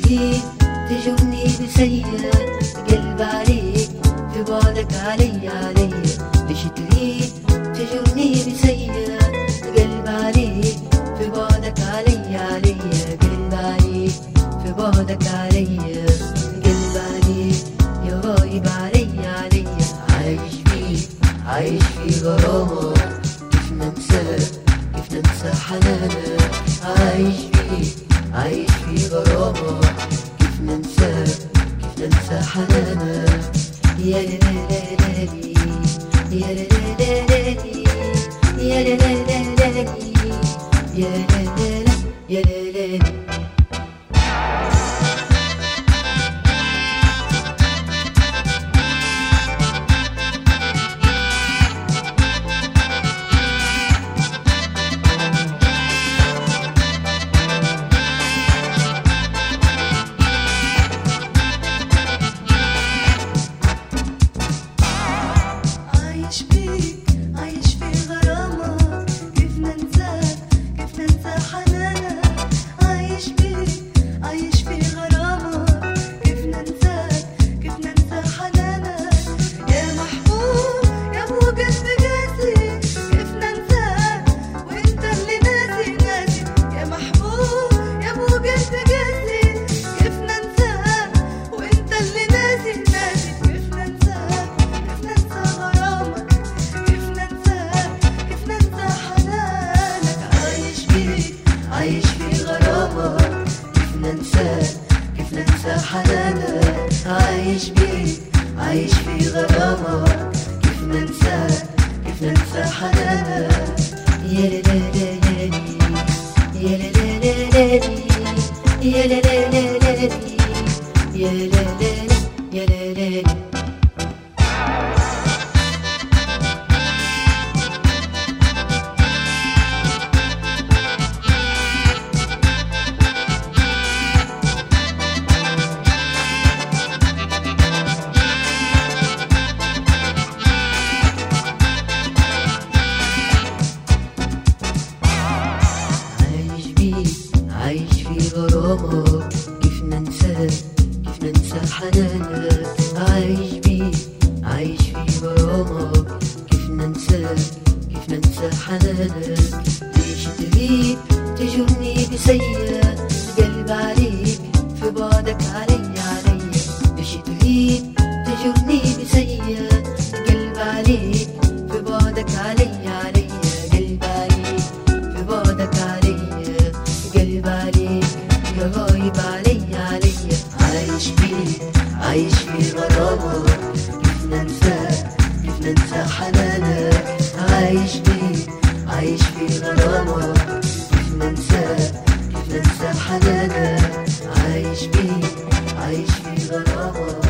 تريد تجرني بسيا قلب عليك في بعدك علي ليش تريد تجرني بسيا قلب عليك في بعدك علي قلب عليك في بعدك علي قلب عليك يا غايب علي عايش في غرامك كيف ننساك كيف ننسى حنانك عايش في غرامك كيف ننساك كيف ننسى حنانك يا لا لا لا لي يا لا لا لا لي يا لا لا لا لي يا لا لا لا يا لا لا لي عايش في غرامك كيف ننساك كيف ننسى حنانك عايش في غرامك كيف ننساك كيف ننسى حنانك يا لا لا لا لي يا لا لا لا لي يا لا لا لا لي يا لا لا يا لا لا لي عايش في غرامك كيف ننساك كيف ننسى حنانك عايش في غرامك كيف ننساك كيف ننسى حنانك ليش تريد تجرني بسيا قلب عليك في بعدك علي ليش تريد تجرني بسيا قلب عليك في بعدك علي قلب عليك في بعدك علي قلب عليك يا غايب علي عايش في غرامك كيف ننساك كيف ننسى حنانك عايش في غرامك كيف ننساك كيف ننسى حنانك عايش في غرامك